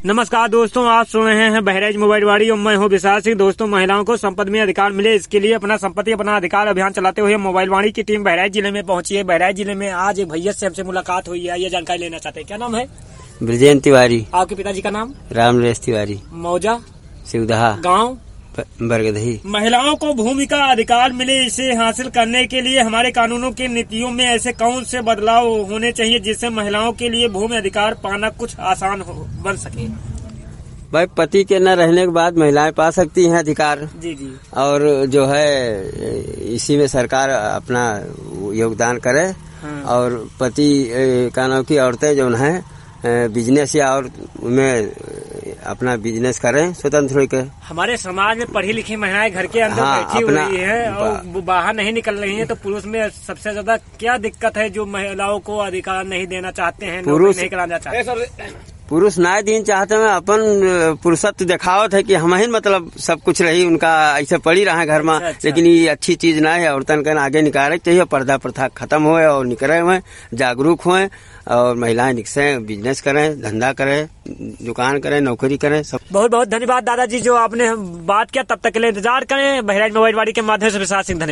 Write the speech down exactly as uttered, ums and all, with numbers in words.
नमस्कार दोस्तों, आप सुन रहे हैं बहराइच मोबाइल वाड़ी और मैं हूं विशाल सिंह। दोस्तों, महिलाओं को संपत्ति में अधिकार मिले, इसके लिए अपना संपत्ति अपना अधिकार अभियान चलाते हुए मोबाइल वाड़ी की टीम बहराइच जिले में पहुंची है। बहराइच जिले में आज एक भैया से हमसे मुलाकात हुई है, ये जानकारी लेना चाहते हैं। क्या नाम है? ब्रजेंद्र तिवारी। आपके पिताजी का नाम? रामनरेश तिवारी। मौजा शिवदहा गाँव बरगदही। महिलाओं को भूमि का अधिकार मिले, इसे हासिल करने के लिए हमारे कानूनों की नीतियों में ऐसे कौन से बदलाव होने चाहिए जिससे महिलाओं के लिए भूमि अधिकार पाना कुछ आसान हो बन सके? भाई, पति के न रहने के बाद महिलाएं पा सकती हैं अधिकार। जी जी। और जो है इसी में सरकार अपना योगदान करे। हाँ। और पति का नाम की औरतें जो है बिजनेस या और में अपना बिजनेस करें स्वतंत्र होकर। हमारे समाज में पढ़ी लिखी महिलाएं घर के अंदर हाँ, बैठी हुई है और बाहर नहीं निकल रही हैं, तो पुरुष में सबसे ज्यादा क्या दिक्कत है जो महिलाओं को अधिकार नहीं देना चाहते हैं, पुरुष नहीं कराना चाहते? पुरुष न्याय दिन चाहते हैं, अपन पुरुषत्व दिखावत है कि हम ही मतलब सब कुछ रही उनका ऐसे पड़ी रहा घर में। अच्छा, अच्छा। लेकिन ये अच्छी चीज ना है, औरतन का आगे निकाले चाहिए, पर्दा प्रथा खत्म हुए और निकले हुए जागरूक हुए और महिलाएं निकसे बिजनेस करें, धंधा करें, दुकान करें, नौकरी करें। सब बहुत बहुत धन्यवाद दादाजी जो आपने बात किया। तब तक के लिए इंतजार करें। बहराइच मोबाइल वाड़ी के माध्यम से विशाल सिंह।